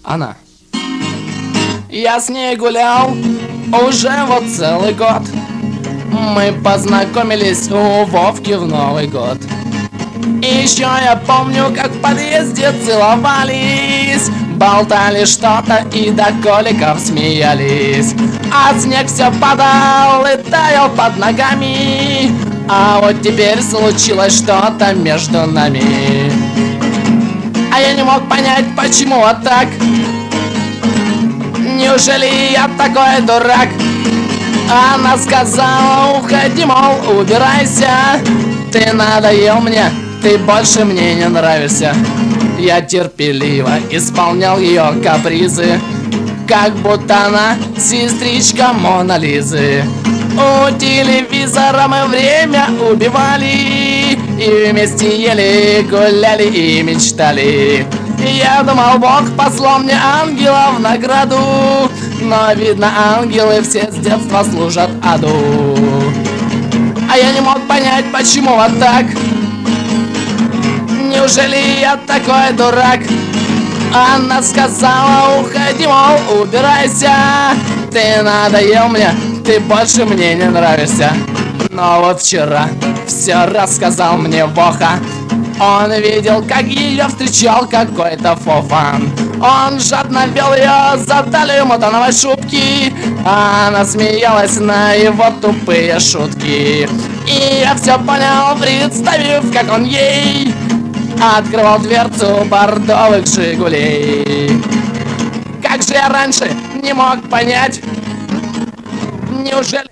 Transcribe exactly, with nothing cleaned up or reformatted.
Она. Я с ней гулял уже вот целый год. Мы познакомились у Вовки в Новый год. И еще я помню, как в подъезде целовались, болтали что-то и до коликов смеялись. А снег все падал и таял под ногами, а вот теперь случилось что-то между нами. А я не мог понять, почему вот так. Неужели я такой дурак? Она сказала: уходи, мол, убирайся. Ты надоел мне, ты больше мне не нравишься. Я терпеливо исполнял ее капризы, как будто она сестричка Мона Лизы. У телевизора мы время убивали, и вместе ели, гуляли и мечтали. Я думал, Бог послал мне ангела в награду, но, видно, ангелы все с детства служат аду. А я не мог понять, почему вот так. Неужели я такой дурак? Она сказала: уходи, мол, убирайся. Ты надоел мне, ты больше мне не нравишься. Но вот вчера все рассказал мне Воха. Он видел, как ее встречал какой-то фофан. Он жадно вел ее за талию мотановой шубки, а она смеялась на его тупые шутки. И я все понял, представив, как он ей открывал дверцу бордовых Жигулей. Как же я раньше не мог понять, неужели